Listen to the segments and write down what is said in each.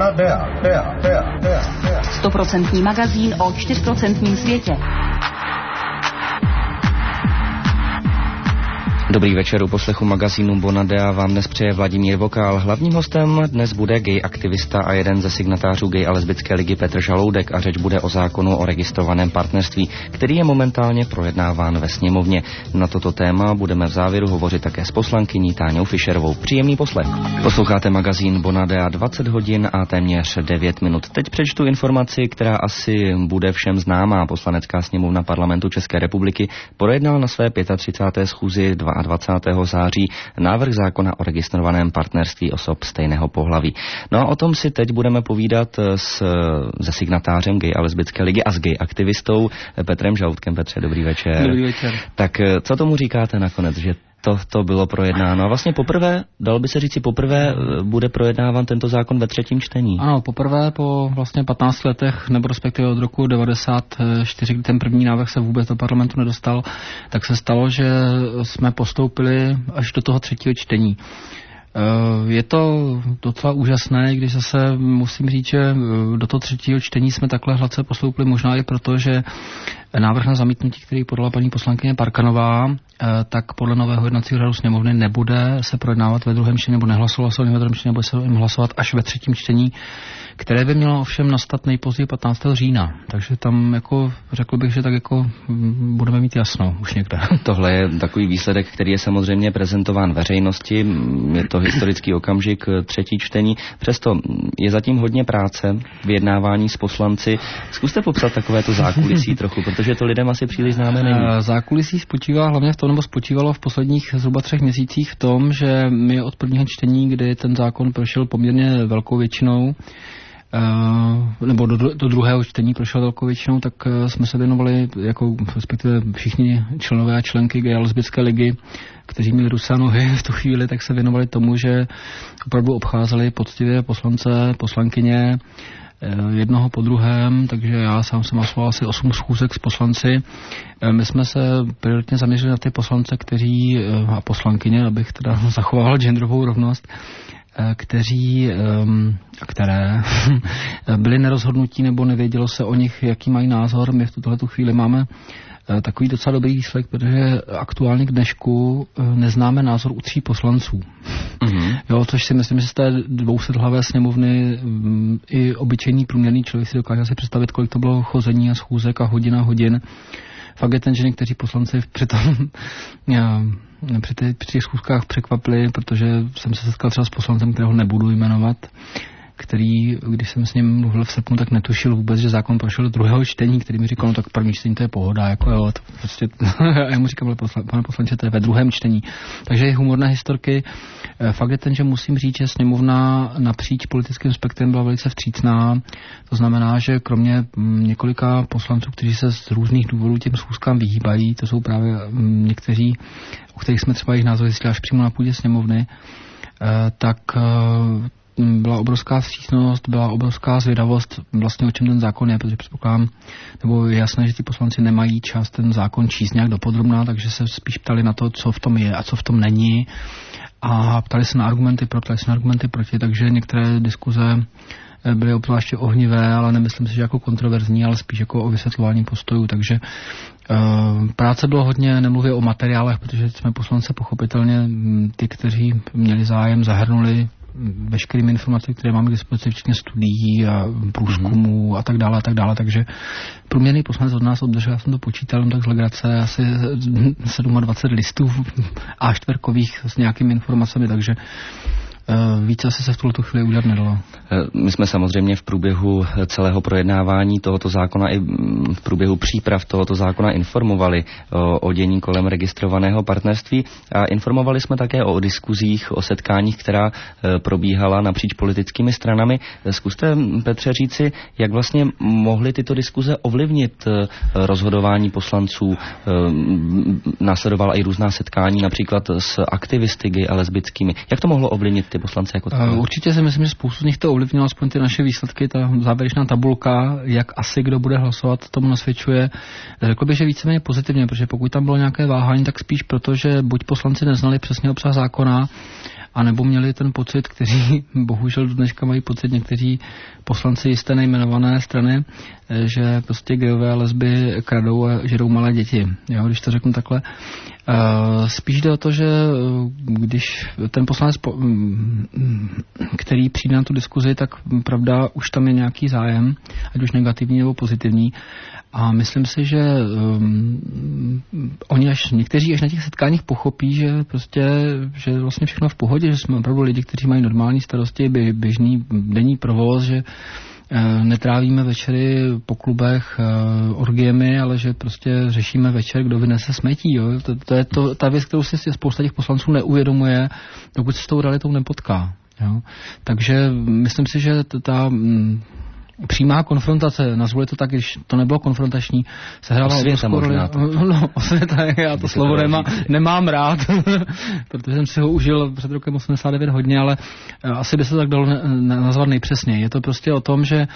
DEA. 100% magazín o 4% světě. Dobrý večer, u poslechu magazínu Bonadea vám dnes přeje Vladimír Vokál. Hlavním hostem dnes bude gay aktivista a jeden ze signatářů gay a lesbické ligy Petr Žaloudek a řeč bude o zákonu o registrovaném partnerství, který je momentálně projednáván ve sněmovně. Na toto téma budeme v závěru hovořit také s poslankyní Táňou Fischerovou. Příjemný poslech. Posloucháte magazín Bonadea, 20 hodin a téměř 9 minut. Teď přečtu informaci, která asi bude všem známá. Poslanecká sněmovna Parlamentu České republiky projednala na své 35. schůzi 22. září návrh zákona o registrovaném partnerství osob stejného pohlaví. No a o tom si teď budeme povídat se signatářem gay a lesbické ligy a s gay aktivistou Petrem Žaloudkem. Petře, dobrý večer. Dobrý večer. Tak co tomu říkáte nakonec, že to bylo projednáno? A vlastně poprvé, dalo by se říci, bude projednáván tento zákon ve třetím čtení. Ano, poprvé po vlastně 15 letech, nebo respektive od roku 94, kdy ten první návrh se vůbec do parlamentu nedostal, tak se stalo, že jsme postoupili až do toho třetího čtení. Je to docela úžasné, když zase musím říct, že do toho třetího čtení jsme takhle hladce postoupili, možná i proto, že návrh na zamítnutí, který podala paní poslankyně Parkanová, tak podle nového jednacího řádu sněmovny nebude se projednávat ve druhém čtení, nebo nehlasovat se ve druhém čtení, nebo se jim hlasovat až ve třetím čtení, které by mělo ovšem nastat nejpozději 15. října. Takže tam jako řekl bych, že tak jako budeme mít jasno už někde. Tohle je takový výsledek, který je samozřejmě prezentován veřejnosti. Je to historický okamžik, třetí čtení. Přesto je zatím hodně práce, vyjednávání s poslanci. Zkuste popsat takovéto zákulisí trochu, protože to lidem asi příliš známé není. Zákulisí spočívá hlavně v tom, nebo spočívalo v posledních zhruba 3 měsících v tom, že my od prvního čtení, kdy ten zákon prošel poměrně velkou většinou, nebo do druhého čtení prošel velkou většinou, tak jsme se věnovali, jako respektive všichni členové a členky gay a lesbické ligy, kteří měli ruce a nohy v tu chvíli, tak se věnovali tomu, že opravdu obcházeli poctivě poslance, poslankyně, jednoho po druhém, takže já sám jsem absolvoval asi 8 schůzek s poslanci. My jsme se prioritně zaměřili na ty poslance, kteří, a poslankyně, abych teda zachoval genderovou rovnost, které byly nerozhodnutí nebo nevědělo se o nich, jaký mají názor. My v tuto chvíli máme takový docela dobrý výsledek, protože aktuálně k dnešku neznáme názor u 3 poslanců. Mm-hmm. Jo, což si myslím, že z té 200hlavé sněmovny i obyčejný průměrný člověk si dokáže si představit, kolik to bylo chození a schůzek a hodin. Fakt je ten, že někteří poslanci při těch schůzkách překvapili, protože jsem se setkal třeba s poslancem, kterého nebudu jmenovat, který, když jsem s ním mluvil v srpnu, tak netušil vůbec, že zákon prošel do druhého čtení, který mi říkal, no tak první čtení to je pohoda, jako jo, to prostě, a já mu říkám, pane poslanče, to je ve druhém čtení. Takže i humorné historky. Fakt je ten, že musím říct, že sněmovna napříč politickým spektrem byla velice vstřícná. To znamená, že kromě několika poslanců, kteří se z různých důvodů těm schůzkám vyhýbají, to jsou právě někteří, u kterých jsme třeba jejich názory zjistili až přímo na půdě sněmovny, tak byla obrovská vstřícnost, byla obrovská zvědavost vlastně o čem ten zákon je, protože předpokládám, nebo je jasné, že ti poslanci nemají čas ten zákon číst nějak dopodrobná, takže se spíš ptali na to, co v tom je a co v tom není a ptali se na argumenty pro, ptali se na argumenty proti, takže některé diskuze byly obzvláště ohnivé, ale nemyslím si, že jako kontroverzní, ale spíš jako o vysvětlování postojů, takže práce bylo hodně, nemluvě o materiálech, protože jsme poslance pochopitelně ty, kteří měli zájem, zahrnuli veškerými informacemi, které máme k dispozici, včetně studií a průzkumů a tak dále, takže průměrný poslanec od nás obdržel, já jsem to počítal, tak z legrace asi 27 listů A4kových s nějakými informacemi, takže víc asi se v tuto chvíli udělat nedalo. My jsme samozřejmě v průběhu celého projednávání tohoto zákona i v průběhu příprav tohoto zákona informovali o dění kolem registrovaného partnerství a informovali jsme také o diskuzích, o setkáních, která probíhala napříč politickými stranami. Zkuste, Petře, říci, jak vlastně mohly tyto diskuze ovlivnit rozhodování poslanců. Následovala i různá setkání například s aktivisty gay a lesbickými. Jak to mohlo ovlivnit ty poslance jako takové? Určitě si myslím, že spoustu z nich to ovlivnilo, aspoň ty naše výsledky, ta závěrečná tabulka, jak asi kdo bude hlasovat, tomu nasvědčuje. Řekl bych, že víceméně pozitivně, protože pokud tam bylo nějaké váhání, tak spíš proto, že buď poslanci neznali přesně obsah zákona, anebo měli ten pocit, kteří bohužel do dneška mají pocit někteří poslanci jisté nejmenované strany, že prostě gayové a lesby kradou a žerou malé děti. Jo, když to řeknu takhle. Spíš jde o to, že když ten poslanec, který přijde na tu diskuzi, tak pravda, už tam je nějaký zájem, ať už negativní nebo pozitivní. A myslím si, že oni někteří až na těch setkáních pochopí, že že vlastně všechno v pohodě, že jsme opravdu lidi, kteří mají normální starosti, běžný denní provoz, že netrávíme večery po klubech orgiemi, ale že prostě řešíme večer, kdo vynese smetí. Jo? To je ta věc, kterou si spousta těch poslanců neuvědomuje, dokud se s tou realitou nepotká. Jo? Takže myslím si, že ta přímá konfrontace, nazvu to tak, když to nebylo konfrontační, se hrála obrovskou roli. No, osvěta, já to slovo nemám rád, protože jsem si ho užil před rokem 89 hodně, ale asi by se tak dalo nazvat nejpřesněji. Je to prostě o tom, že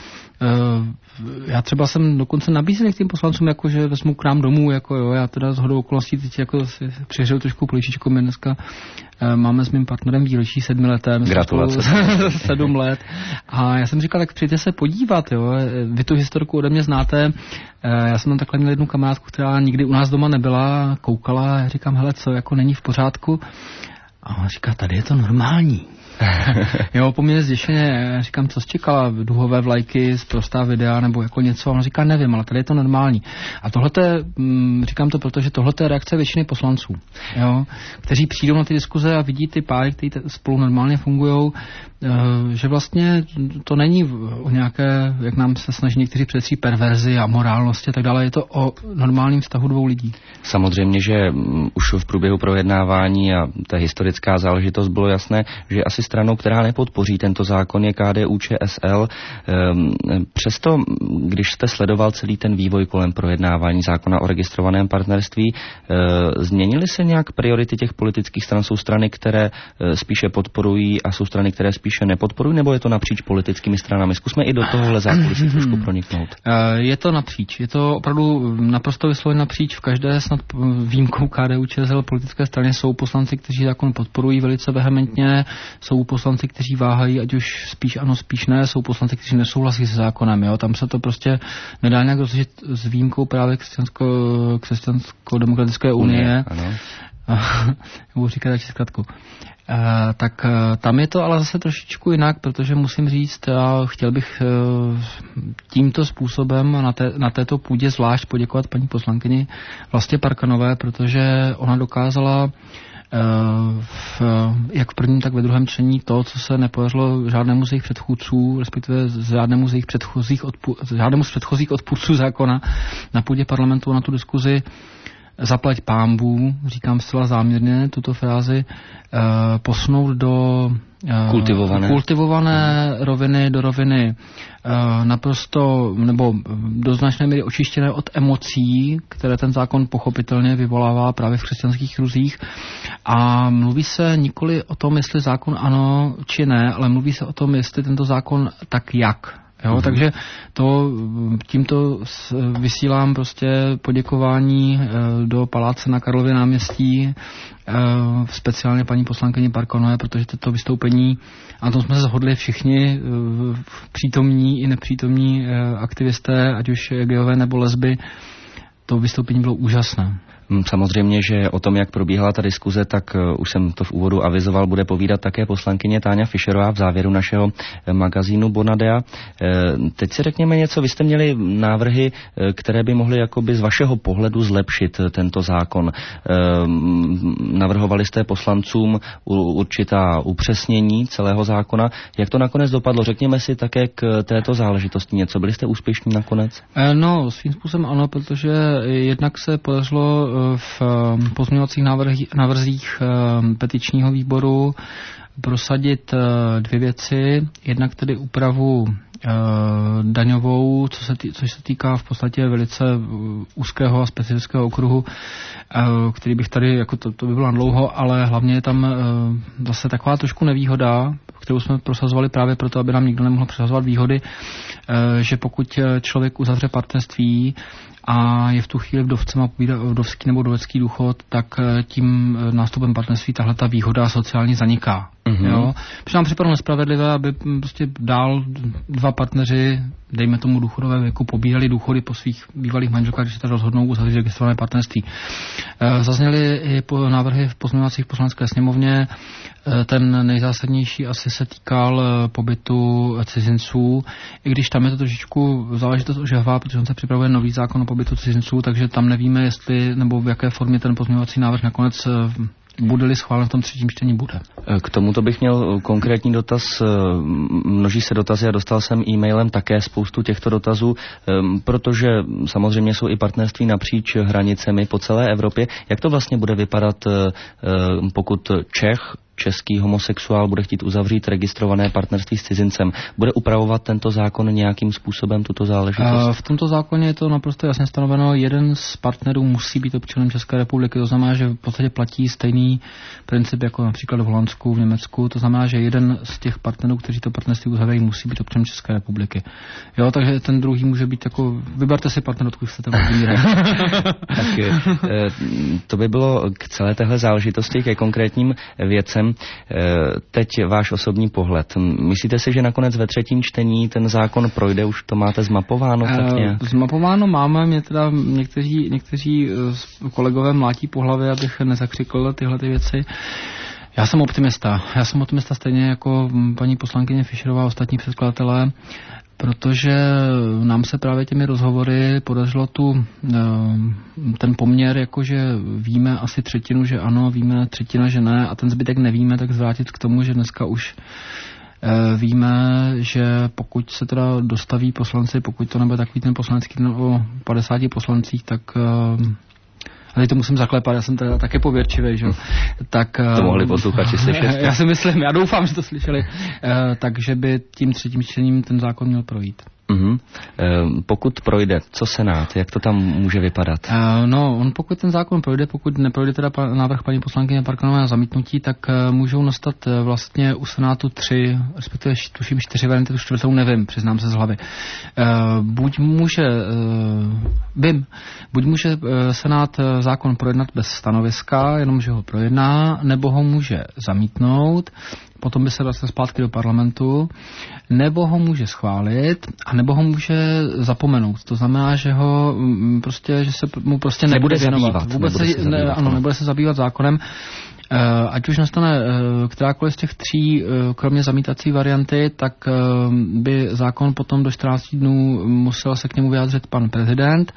já třeba jsem dokonce nabízel některým poslancům, jako že vezmu k nám domů, jako jo, já teda shodou okolností teď jako si přihřeju trošku políčičku, my dneska máme s mým partnerem výročí 7 letem. Gratulace. 7 let. A já jsem říkal, tak přijďte se podívat, jo. Vy tu historiku ode mě znáte. Já jsem tam takhle měl jednu kamarádku, která nikdy u nás doma nebyla, koukala, já říkám, hele, co jako není v pořádku. A ona říká, tady je to normální. Jo, poměrně zděšeně, říkám, co jsi čekala, duhové vlajky, prostá videa nebo jako něco, a on říká, nevím, ale tady je to normální. A tohle je, říkám to, protože tohle je reakce většiny poslanců, jo, kteří přijdou na ty diskuze a vidí ty páry, kteří spolu normálně fungujou, že vlastně to není o nějaké, jak nám se snaží někteří předstřít, perverzi a morálnosti a tak dále, je to o normálním vztahu dvou lidí. Samozřejmě, že už v průběhu projednávání a ta historická záležitost bylo jasné, že asi stranou, která nepodpoří tento zákon, je KDU-ČSL. Přesto, když jste sledoval celý ten vývoj kolem projednávání zákona o registrovaném partnerství, změnily se nějak priority těch politických stran? Jsou strany, které spíše podporují a jsou strany, které spíše nepodporují, nebo je to napříč politickými stranami? Zkusme i do tohohle zákulisí trošku proniknout. Je to napříč. Je to opravdu naprosto vysloveně napříč. V každé snad výjimkou KDU-ČSL politické straně jsou poslanci, kteří zákon podporují velice vehementně, jsou poslanci, kteří váhají, ať už spíš ano, spíš ne, jsou poslanci, kteří nesouhlasí se zákonem. Jo? Tam se to prostě nedá nějak rozlišit s výjimkou právě křesťansko-demokratické unie. Budu říkat radši zkratku. Tak tam je to ale zase trošičku jinak, protože musím říct, a chtěl bych tímto způsobem na této půdě zvlášť poděkovat paní poslankyni Vlastě Parkanové, protože ona dokázala jak v prvním, tak ve druhém čtení to, co se nepodařilo žádnému z jejich předchůdců, respektive žádnému z předchozích odpůrců zákona na půdě parlamentu na tu diskuzi zaplať pánbů, říkám zcela záměrně tuto frázi, posunout do kultivované roviny, do roviny naprosto, nebo do značné míry očištěné od emocí, které ten zákon pochopitelně vyvolává právě v křesťanských kruzích. A mluví se nikoli o tom, jestli zákon ano či ne, ale mluví se o tom, jestli tento zákon tak jak. Jo, takže tímto vysílám prostě poděkování do paláce na Karlově náměstí, speciálně paní poslankyni Parkanové, protože toto vystoupení, a tom jsme se shodli všichni přítomní i nepřítomní aktivisté, ať už gayové nebo lesby, to vystoupení bylo úžasné. Samozřejmě, že o tom, jak probíhala ta diskuze, tak už jsem to v úvodu avizoval, bude povídat také poslankyně Táňa Fischerová v závěru našeho magazínu Bonadea. Teď si řekněme něco, vy jste měli návrhy, které by mohly jakoby z vašeho pohledu zlepšit tento zákon. Navrhovali jste poslancům určitá upřesnění celého zákona. Jak to nakonec dopadlo? Řekněme si také k této záležitosti něco. Byli jste úspěšní nakonec? No, svým způsobem ano, protože jednak se podařilo v pozměňovacích návrzích petičního výboru prosadit dvě věci. Jednak tedy úpravu daňovou, což se týká v podstatě velice úzkého a specifického okruhu, který bych tady, jako to by bylo dlouho, ale hlavně je tam zase taková trošku nevýhoda, kterou jsme prosazovali právě proto, aby nám nikdo nemohl prosazovat výhody, že pokud člověk uzavře partnerství a je v tu chvíli vdovcem a pobírá vdovský nebo vdovecký důchod, tak tím nástupem partnerství tahle ta výhoda sociálně zaniká. Jo? Protože nám připadlo nespravedlivé, aby prostě dál dva partneři, dejme tomu důchodové věku, pobírali důchody po svých bývalých manželkách, když se rozhodnou uzavřít registrované partnerství. Zazněly i návrhy v pozměňovacích poslanecké sněmovně. Ten nejzásadnější asi se týkal pobytu cizinců, i když tam je to trošičku záležitost ožehavá, protože on se připravuje nový zákon o pobytu cizinců, takže tam nevíme, jestli nebo v jaké formě ten pozměňovací návrh nakonec bude-li schválen v tom třetím čtení bude. K tomuto bych měl konkrétní dotaz. Množí se dotazy a dostal jsem e-mailem také spoustu těchto dotazů, protože samozřejmě jsou i partnerství napříč hranicemi po celé Evropě. Jak to vlastně bude vypadat, pokud český homosexuál bude chtít uzavřít registrované partnerství s cizincem? Bude upravovat tento zákon nějakým způsobem tuto záležitost? V tomto zákoně je to naprosto jasně stanoveno. Jeden z partnerů musí být občanem České republiky. To znamená, že v podstatě platí stejný princip jako například v Holandsku, v Německu. To znamená, že jeden z těch partnerů, kteří to partnerství uzavírají, musí být občanem České republiky. Jo, takže ten druhý může být jako, vyberte si partner, odkud chcete Vladimíre. Tak to by bylo k celé téhle záležitosti, ke konkrétním věcem. Teď váš osobní pohled. Myslíte si, že nakonec ve třetím čtení ten zákon projde? Už to máte zmapováno? Tak nějak? Zmapováno máme. Mě teda někteří kolegové mlátí po hlavě, abych nezakřikl tyhle ty věci. Já jsem optimista stejně jako paní poslankyně Fischerová a ostatní předkladatelé, protože nám se právě těmi rozhovory podařilo ten poměr, jakože víme asi třetinu, že ano, víme třetina, že ne, a ten zbytek nevíme, tak zvrátit k tomu, že dneska už víme, že pokud se teda dostaví poslanci, pokud to nebude takový ten poslanecký o 50 poslancích, tak a teď to musím zaklepat, já jsem teda také pověrčivý, že? Tak to mohli posluchači slyšet. Já si myslím, já doufám, že to slyšeli, takže by tím třetím čtením ten zákon měl projít. Pokud projde, co Senát, jak to tam může vypadat? Pokud ten zákon projde, pokud neprojde teda návrh paní poslankyně Parkanové na zamítnutí, tak můžou nastat vlastně u Senátu 3, respektive tuším 4 varianty, tu čtvrtou nevím, přiznám se z hlavy. Buď může Senát zákon projednat bez stanoviska, jenom že ho projedná, nebo ho může zamítnout, potom by se vracel zpátky do parlamentu, nebo ho může schválit, a nebo ho může zapomenout. To znamená, že ho prostě, že se mu prostě nebude věnovat. Nebude se zabývat zákonem. Ať už nastane kterákoliv z těch tří, kromě zamítací varianty, tak by zákon potom do 14 dnů musel se k němu vyjádřit pan prezident.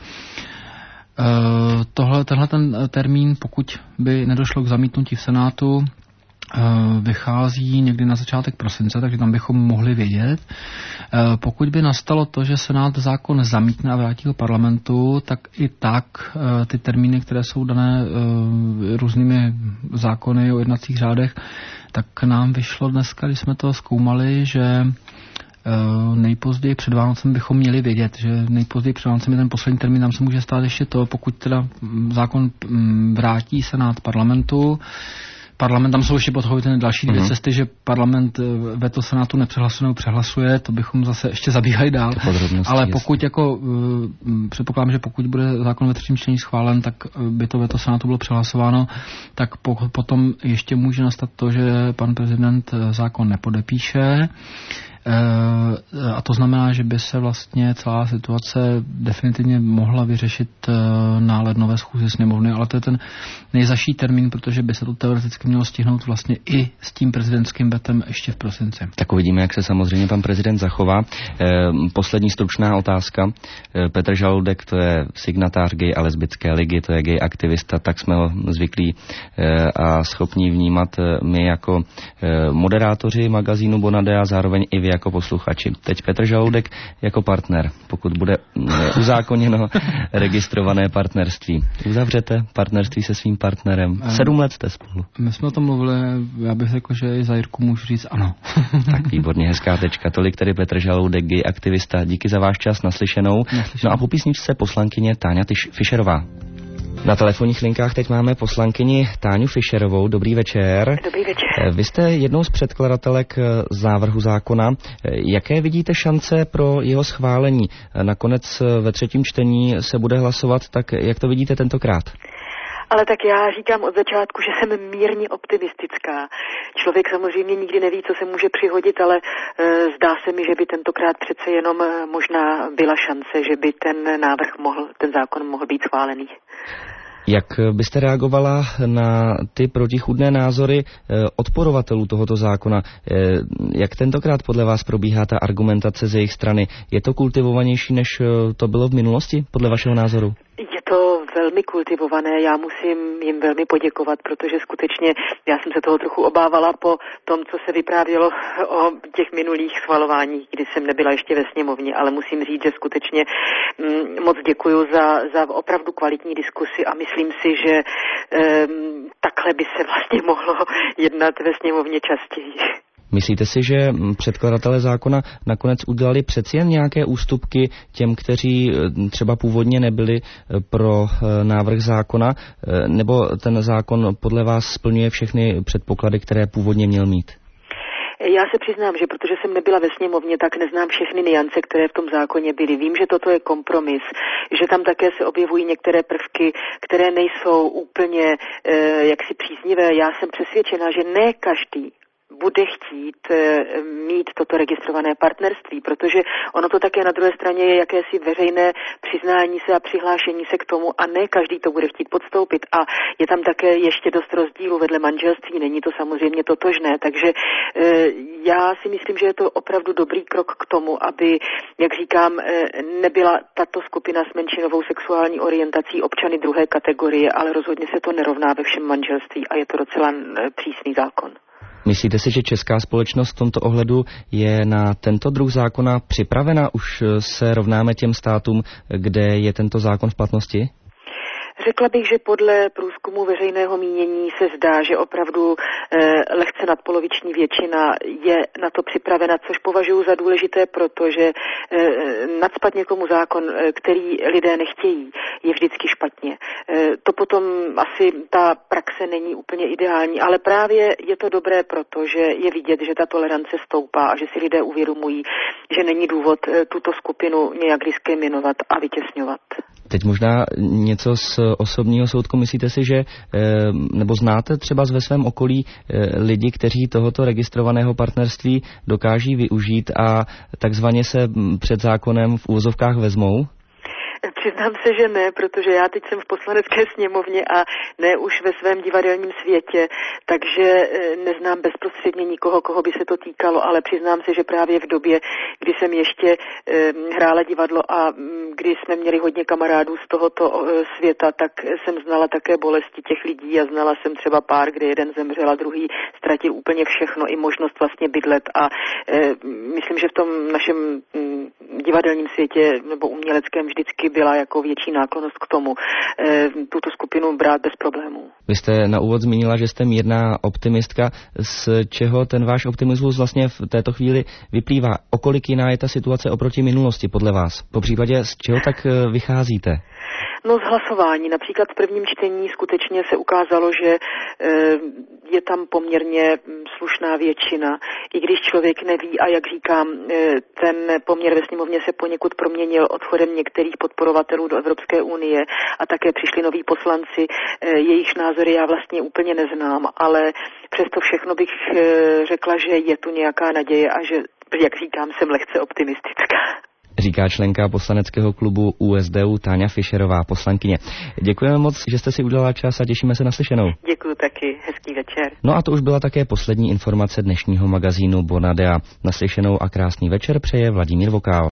Tenhle ten termín, pokud by nedošlo k zamítnutí v Senátu, vychází někdy na začátek prosince, takže tam bychom mohli vědět. Pokud by nastalo to, že Senát zákon zamítne a vrátí ho parlamentu, tak i tak ty termíny, které jsou dané různými zákony o jednacích řádech, tak nám vyšlo dneska, když jsme to zkoumali, že nejpozději před Vánocem bychom měli vědět, že nejpozději před Vánocem je ten poslední termín, tam se může stát ještě to, pokud teda zákon vrátí Senát parlamentu. Parlament, tam jsou ještě podhověny další dvě cesty, že parlament veto Senátu přehlasuje, to bychom zase ještě zabíhali dál. Ale pokud předpokládám, že pokud bude zákon ve třetím čtení schválen, tak by to veto Senátu bylo přehlasováno, tak potom ještě může nastat to, že pan prezident zákon nepodepíše. A to znamená, že by se vlastně celá situace definitivně mohla vyřešit na lednové schůzi sněmovny, ale to je ten nejzazší termín, protože by se to teoreticky mělo stihnout vlastně i s tím prezidentským vetem ještě v prosinci. Tak uvidíme, jak se samozřejmě pan prezident zachová. Poslední stručná otázka. Petr Žaloudek, to je signatář Gay a lesbické ligy, to je gay aktivista, tak jsme ho zvyklí a schopní vnímat my jako moderátoři magazínu Bonadea a zároveň i vy jako posluchači. Teď Petr Žaloudek jako partner, pokud bude uzákoněno registrované partnerství. Uzavřete partnerství se svým partnerem. 7 let jste spolu. My jsme o tom mluvili, já bych řekl, že i za Jirku můžu říct ano. Tak výborně, hezká tečka. Tolik tedy Petr Žaloudek, gay aktivista. Díky za váš čas, naslyšenou. No a po písničce poslankyně Táňa Fischerová. Na telefonních linkách teď máme poslankyni Táňu Fischerovou. Dobrý večer. Dobrý večer. Vy jste jednou z předkladatelek návrhu zákona. Jaké vidíte šance pro jeho schválení? Nakonec ve třetím čtení se bude hlasovat, tak jak to vidíte tentokrát? Ale tak já říkám od začátku, že jsem mírně optimistická. Člověk samozřejmě nikdy neví, co se může přihodit, ale zdá se mi, že by tentokrát přece jenom možná byla šance, že by ten zákon mohl být schválený. Jak byste reagovala na ty protichůdné názory odporovatelů tohoto zákona? Jak tentokrát podle vás probíhá ta argumentace z jejich strany? Je to kultivovanější, než to bylo v minulosti, podle vašeho názoru? Je to velmi kultivované, já musím jim velmi poděkovat, protože skutečně já jsem se toho trochu obávala po tom, co se vyprávělo o těch minulých schvalováních, kdy jsem nebyla ještě ve sněmovně, ale musím říct, že skutečně moc děkuju za opravdu kvalitní diskusi a myslím si, že takhle by se vlastně mohlo jednat ve sněmovně častěji. Myslíte si, že předkladatelé zákona nakonec udělali přeci jen nějaké ústupky těm, kteří třeba původně nebyli pro návrh zákona, nebo ten zákon podle vás splňuje všechny předpoklady, které původně měl mít? Já se přiznám, že protože jsem nebyla ve sněmovně, tak neznám všechny nuance, které v tom zákoně byly. Vím, že toto je kompromis, že tam také se objevují některé prvky, které nejsou úplně jaksi příznivé. Já jsem přesvědčena, že ne každý bude chtít mít toto registrované partnerství, protože ono to také na druhé straně je jakési veřejné přiznání se a přihlášení se k tomu a ne každý to bude chtít podstoupit a je tam také ještě dost rozdílů vedle manželství, není to samozřejmě totožné, takže já si myslím, že je to opravdu dobrý krok k tomu, aby, jak říkám, nebyla tato skupina s menšinovou sexuální orientací občany druhé kategorie, ale rozhodně se to nerovná ve všem manželství a je to docela přísný zákon. Myslíte si, že česká společnost v tomto ohledu je na tento druh zákona připravena? Už se rovnáme těm státům, kde je tento zákon v platnosti? Řekla bych, že podle průzkumu veřejného mínění se zdá, že opravdu lehce nadpoloviční většina je na to připravena, což považuji za důležité, protože nacpat někomu zákon, který lidé nechtějí, je vždycky špatně. To potom asi ta praxe není úplně ideální, ale právě je to dobré, protože je vidět, že ta tolerance stoupá a že si lidé uvědomují, že není důvod tuto skupinu nějak diskriminovat a vytěsňovat. Teď možná něco z osobního soudku. Myslíte si, že nebo znáte třeba ve svém okolí lidi, kteří tohoto registrovaného partnerství dokáží využít a takzvaně se před zákonem v úvozovkách vezmou? Přiznám se, že ne, protože já teď jsem v Poslanecké sněmovně a ne už ve svém divadelním světě, takže neznám bezprostředně nikoho, koho by se to týkalo, ale přiznám se, že právě v době, kdy jsem ještě hrála divadlo a kdy jsme měli hodně kamarádů z tohoto světa, tak jsem znala také bolesti těch lidí a znala jsem třeba pár, kde jeden zemřel a druhý ztratil úplně všechno, i možnost vlastně bydlet a myslím, že v tom našem divadelním světě nebo uměleckém vždycky byla jako větší náklonnost k tomu tuto skupinu brát bez problémů. Vy jste na úvod zmínila, že jste mírná optimistka. Z čeho ten váš optimismus vlastně v této chvíli vyplývá? O kolik jiná je ta situace oproti minulosti podle vás? Popřípadě z čeho tak vycházíte? No z hlasování. Například v prvním čtení skutečně se ukázalo, že je tam poměrně slušná většina. I když člověk neví a jak říkám, ten poměr ve sněmovně se poněkud proměnil odchodem některých podporovatelů do Evropské unie a také přišli noví poslanci, jejichž názory já vlastně úplně neznám, ale přesto všechno bych řekla, že je tu nějaká naděje a že, jak říkám, jsem lehce optimistická. Říká členka poslaneckého klubu ÚSDU Táňa Fischerová, poslankyně. Děkujeme moc, že jste si udělala čas a těšíme se na slyšenou. Děkuji taky, hezký večer. No a to už byla také poslední informace dnešního magazínu Bonadea. Naslyšenou a krásný večer přeje Vladimír Vokál.